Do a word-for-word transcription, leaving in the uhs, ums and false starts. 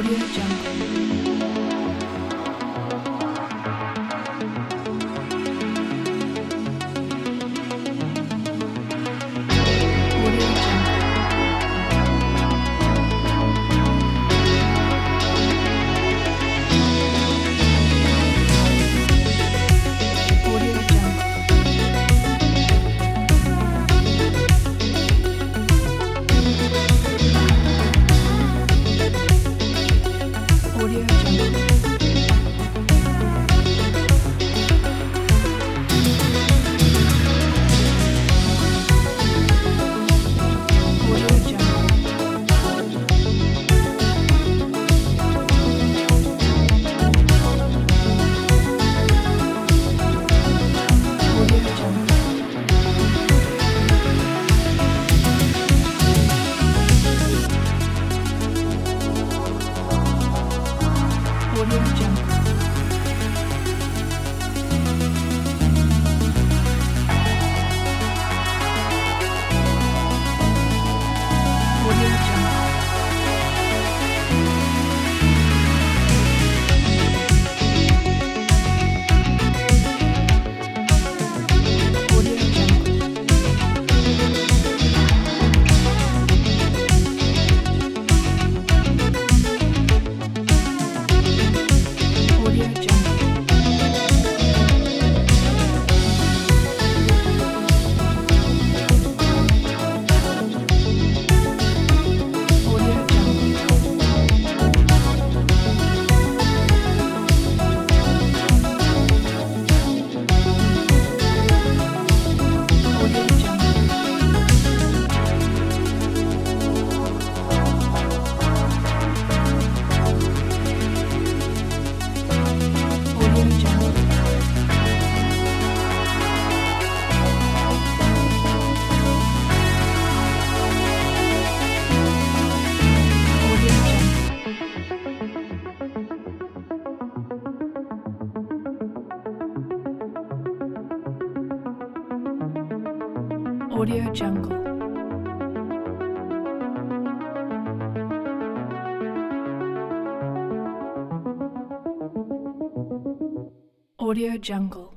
Audio Jungle. Audio Jungle. Audio Jungle. Audio Jungle. Audio Jungle. Audio Jungle. Audio Jungle. Audio Jungle. Audio Jungle. Audio Jungle. Audio Jungle. Audio Jungle. Audio Jungle. Audio Jungle. Audio Jungle. Audio Jungle.